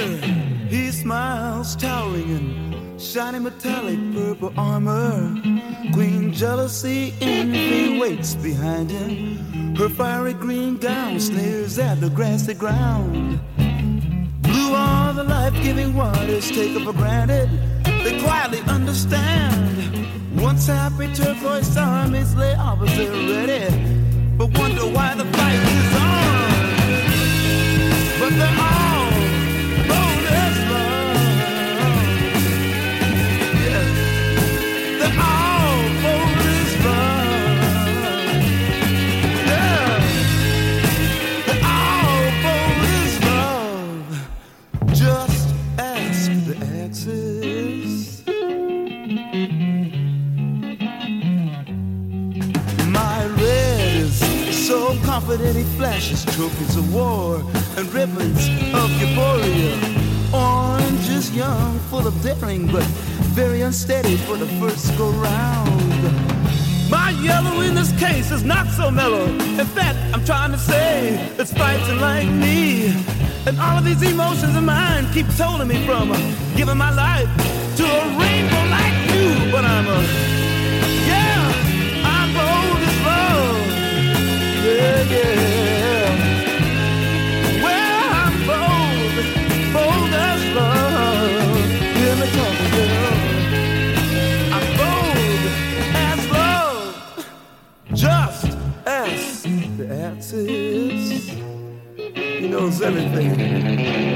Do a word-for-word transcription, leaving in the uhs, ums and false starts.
He smiles, towering in shiny metallic purple armor. Queen Jealousy, envy waits behind him. Her fiery green gown sneers at the grassy ground. Blue are the life-giving waters taken for granted. They quietly understand. Once happy turquoise armies lay opposite ready, but wonder why the fight is on. But they're all bold as love. Yeah, they're all bold as love. Yeah, they're all bold as love. Just ask the exes. My red is so confident he flashes trophies of war and ribbons of euphoria. Orange is young, full of daring, but very unsteady for the first go round. My yellow in this case is not so mellow. In fact, I'm trying to say it's fighting like me. And all of these emotions of mine keep holding me from uh, giving my life to a rainbow like you. But I'm a, yeah, I'm bold as love. Yeah, yeah. Well, I'm bold, bold as love. Hear me talking, girl. I'm bold as love. Just ask the axis. He knows everything.